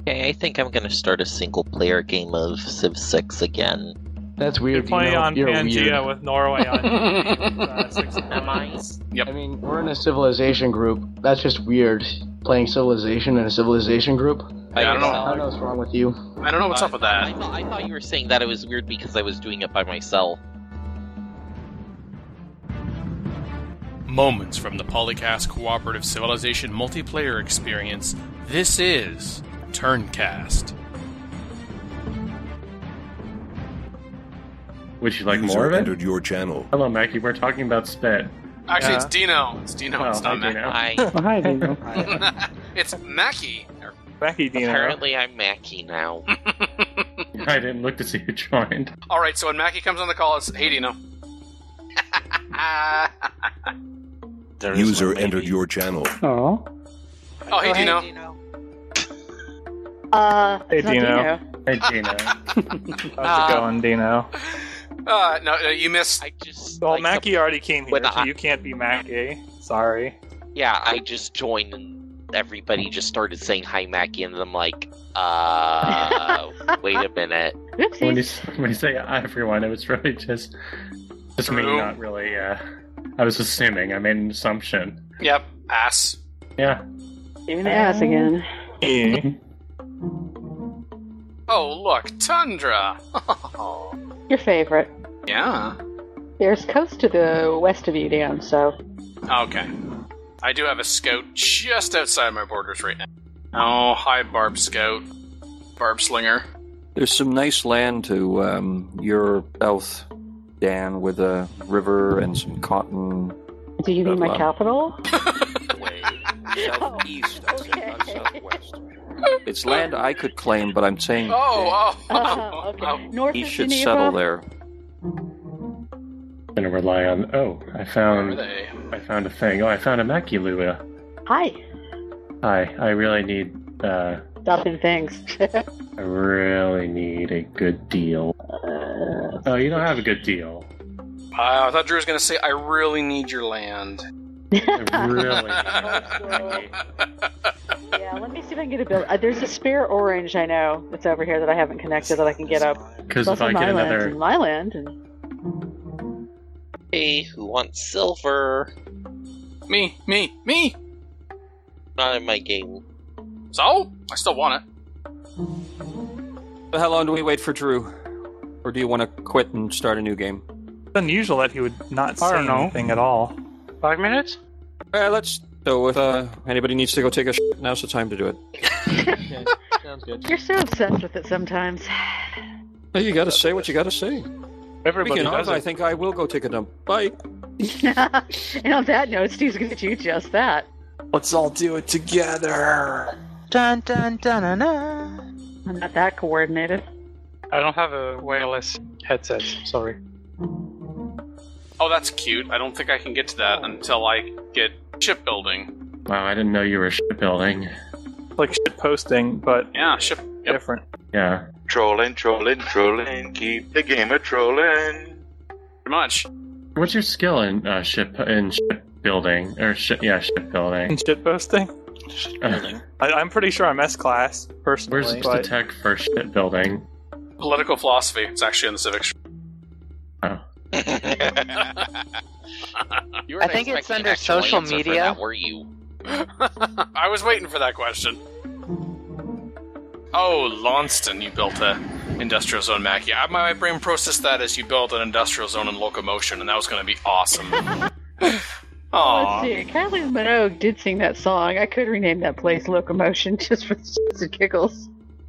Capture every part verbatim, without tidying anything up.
Okay, I think I'm gonna start a single-player game of Civ six again. That's weird. You're playing Dino. on You're Pangea weird. with Norway on uh, six Am I? Yep. I mean, we're in a civilization group. That's just weird. Playing Civilization in a civilization group. By Yeah, I don't know. I yourself? don't know what's wrong with you. I don't know what's Uh, up with I that. thought, I thought you were saying that it was weird because I was doing it by myself. Moments from the Polycast Cooperative Civilization multiplayer experience. This is Turncast. Would you like User more of it? entered your channel. Hello, Mackie. We're talking about spit. Actually, Yeah. it's Dino. It's Dino. Oh, it's not hi, Mackie. Dino. I Oh, hi, Dino. It's Mackie. Mackie Dino. apparently I'm Mackie now. I didn't look to see who joined. All right, so when Mackie comes on the call, it's hey Dino. There is User one, maybe. entered your channel. Oh. Oh, hey Dino. Uh, Hey, it's not Dino. Hey, Gina. How's it going, Dino? Uh, no, no, you missed. I just Well, like, Mackie already came here, when so I- you can't be Mackie. Sorry. Yeah, I just joined and everybody just started saying hi, Mackie, and I'm like, uh, wait a minute. when, you, Oopsies. when you say everyone, it was really just just me, True. not really. Uh, I was assuming. I made an assumption. Yep, ass. Yeah. Even the ass again. Eh. Oh, look, Tundra. Your favorite. Yeah. There's coast to the west of you, Dan, so. Okay. I do have a scout just outside my borders right now. Oh, hi, Barb Scout. Barb Slinger. There's some nice land to um, your south, Dan, with a river and some cotton. Do you mean my Wow. capital? Way southeast, I said, not okay. southwest. It's land I could claim, but I'm saying Oh, oh, oh, Uh, okay. oh. North he of should Geneva? settle there. Gonna rely on. Oh, I Where are found. they? I found a thing. Oh, I found a Mackie Lua. Hi. Hi. I really need. Uh, Stop in things. I really need a good deal. uh, Oh, you don't have a good deal. Uh, I thought Drew was going to say, I really need your land. I really. yeah, let me see if I can get a bill. Uh, there's a spare orange I know that's over here that I haven't connected that I can get up. Because Plus if I in get my land, another. in my land, and Hey, who wants silver? Me, me, me! Not in my game. So? I still want it. So how long do we wait for Drew? Or do you want to quit and start a new game? It's unusual that he would not I say don't know. anything at all. Five minutes? Uh, let's. So if uh, anybody needs to go take a shit, now's the time to do it. Okay, sounds good. you're so obsessed with it sometimes. Well, you got to say what you got to say. Everybody Speaking does of, it. I think I will go take a dump. Bye. And on that note, Steve's going to do just that. Let's all do it together. Dun dun dun dun dun. I'm not that coordinated. I don't have a wireless headset. Sorry. Oh, that's cute. I don't think I can get to that until I get shipbuilding. Wow, I didn't know you were shipbuilding. Like shit posting, but Yeah, ship. Yep. different. Yeah. Trolling, trolling, trolling, keep the game a trolling. Pretty much. What's your skill in uh, ship in shipbuilding or ship? Yeah, shipbuilding. And shit posting? Uh, I, I'm pretty sure I'm S class, personally. where's the but tech for shipbuilding? Political philosophy. It's actually in the civics. Oh. You were I an think it's expecting under an actual social answer for media. that, were you? I was waiting for that question. Oh, Launceston, you built a industrial zone, Mackie. I, my brain processed that as you built an industrial zone in locomotion, and that was going to be awesome. Let's Aww. see. Kathleen Minogue did sing that song. I could rename that place Locomotion just for shits and giggles.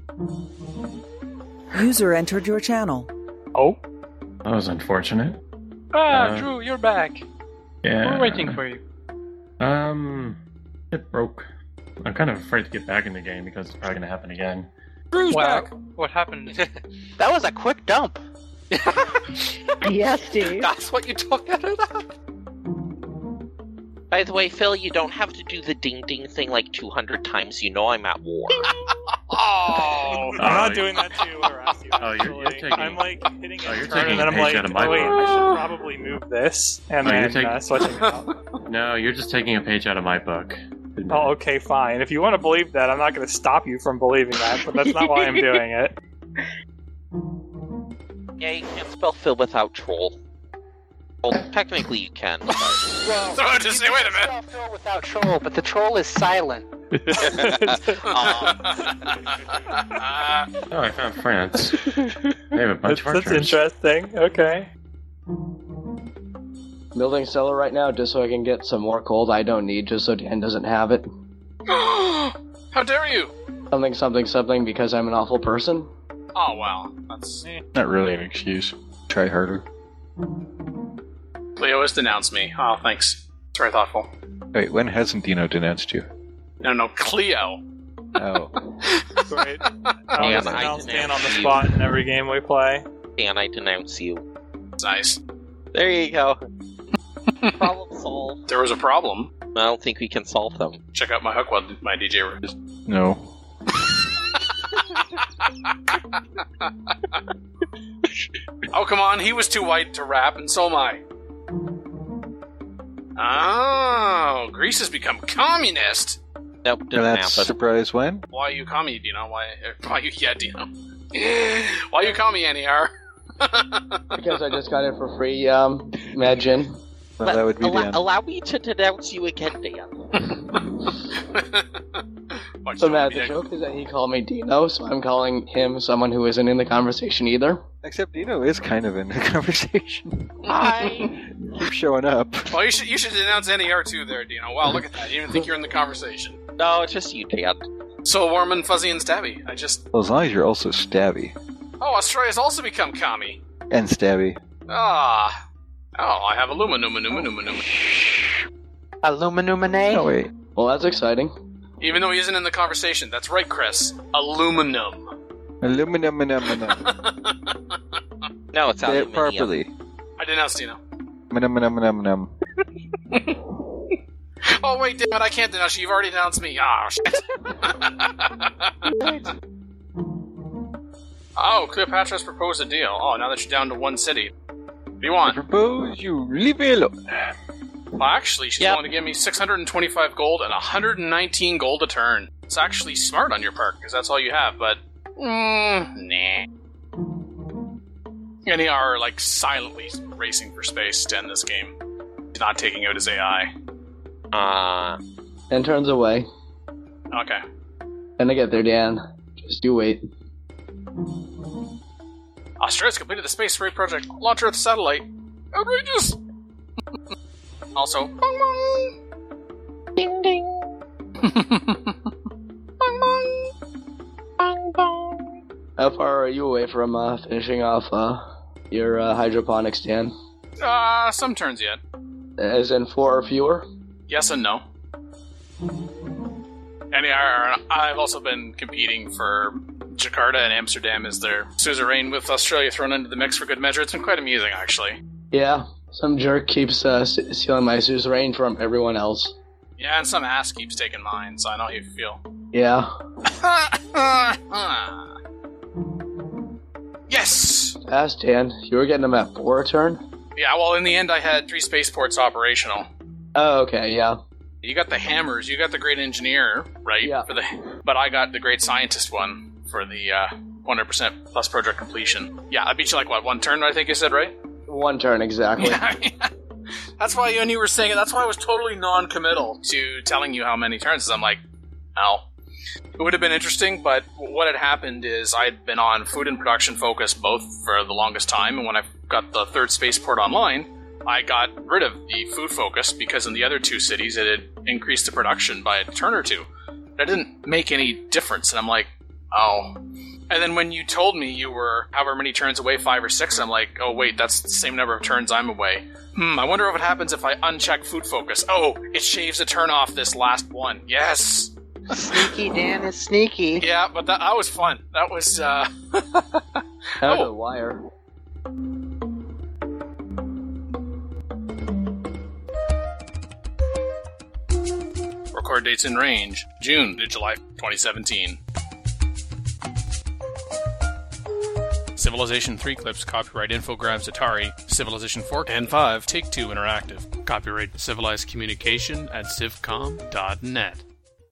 User entered your channel. Oh. That was unfortunate. Ah, Uh, Drew, you're back. Yeah. We're waiting for you. Um, it broke. I'm kind of afraid to get back in the game because it's probably going to happen again. Drew's Wow. back. What happened? That was a quick dump. Yes, Steve. That's what you took out of that? By the way, Phil, you don't have to do the ding ding thing like two hundred times. You know I'm at war. Oh, I'm not doing that to harass you. Oh, you're- you're actually. taking- I'm like hitting Oh, you're a turn, taking and then a I'm page like, out of my oh wait, book. I should probably move this, and Oh, you're then taking- uh, switching it out. No, you're just taking a page out of my book. Oh, okay, fine. If you want to believe that, I'm not going to stop you from believing that, but that's not why I'm doing it. Yeah, you can't spell Phil without troll. Well, technically you can. But... Well, So just say, wait a minute. spell Phil without troll, but the troll is silent. um, Oh, I found France. They have a bunch That's, of that's archers. interesting. Okay. Building cellar right now just so I can get some more coal I don't need, just so Dan doesn't have it. How dare you? Something, something, something, because I'm an awful person. Oh, wow. That's... Not really an excuse. Try harder. Cleo has denounced me. Oh, thanks. It's very thoughtful. Wait, when hasn't Dino denounced you? No, no, Cleo. Oh. Great. I Dan, always I announce Dan denounce on the you. spot in every game we play. Dan, I denounce you. Nice. There you go. Problem solved. There was a problem. I don't think we can solve them. Check out my hook while my D J... No. Oh, come on, he was too white to rap, and so am I. Oh, Greece has become communist. Nope, And didn't that's happen. surprise when? Why you call me, Dino? Why, er, why you, yeah, Dino. Why you call me N E R? Because I just got it for free, um, imagine. Well, But that would be allow, Dan. allow me to denounce you again, Dan. Watch So that Matt, be the next- joke is that he called me Dino, so I'm calling him someone who isn't in the conversation either. Except Dino is kind of in the conversation. Hi. Keep showing up. Well, you should you should denounce N E R too, there, Dino. Wow, look at that. You didn't think you're in the conversation. No, it's just you, Dan. So warm and fuzzy and stabby. I just. Well, as long as you're also stabby. Oh, Australia's also become commie. And stabby. Ah. Oh, I have aluminum, aluminum, aluminum. Aluminumine? Oh, wait. Well, that's exciting. Even though he isn't in the conversation. That's right, Chris. Aluminum. Aluminum, aluminum. No, it's Say it aluminium. properly. I denounced Dino. Aluminum, aluminum. Oh, wait, damn it, I can't denounce you. You've already denounced me. Ah, shit. Oh, Cleopatra's proposed a deal. Oh, now that you're down to one city. What do you I want? propose you leave me alone. Well, actually, she's Yep. willing to give me six hundred twenty-five gold and one hundred nineteen gold a turn. It's actually smart on your part, because that's all you have, but... Mm, nah. N E R are, like, silently racing for space to end this game. He's not taking out his A I. Uh, Ten turns away. Okay. Gonna get there, Dan. Just you wait. Australia's completed the Space Ray project. Launch Earth satellite. Outrageous! Also, bong bong! ding ding. Bong bong! Bong bong. How far are you away from uh, finishing off uh, your uh, hydroponics, Dan? Uh, some turns yet. As in four or fewer? Yes and no. And yeah, I've also been competing for Jakarta and Amsterdam as their suzerain with Australia thrown into the mix for good measure. It's been quite amusing, actually. Yeah. Some jerk keeps uh, s- stealing my suzerain from everyone else. Yeah, and some ass keeps taking mine, so I know how you feel. Yeah. Yes! Ask Dan. You were getting them at four a turn? Yeah, well, in the end, I had three spaceports operational. Oh, okay, yeah. You got the hammers, you got the great engineer, right? Yeah. For the, but I got the great scientist one for the uh, one hundred percent plus project completion. Yeah, I beat you like, what, one turn, I think you said, right? One turn, exactly. Yeah, yeah. That's why when you were saying it, that's why I was totally non-committal to telling you how many turns. I'm like, no. It would have been interesting, but what had happened is I'd been on food and production focus both for the longest time, and when I got the third spaceport online, I got rid of the food focus because in the other two cities it had increased the production by a turn or two. That didn't make any difference, and I'm like, oh. And then when you told me you were however many turns away, five or six, I'm like, oh wait, that's the same number of turns I'm away. Hmm, I wonder what happens if I uncheck food focus. Oh, it shaves a turn off this last one. Yes! Sneaky Dan is sneaky. Yeah, but that, that was fun. That was, uh... Out Oh. of the wire. Record dates in range, June to July twenty seventeen. Civilization three clips, copyright Infogrames Atari, Civilization four and five, Take-Two Interactive. Copyright Civilized Communication at civcom dot net.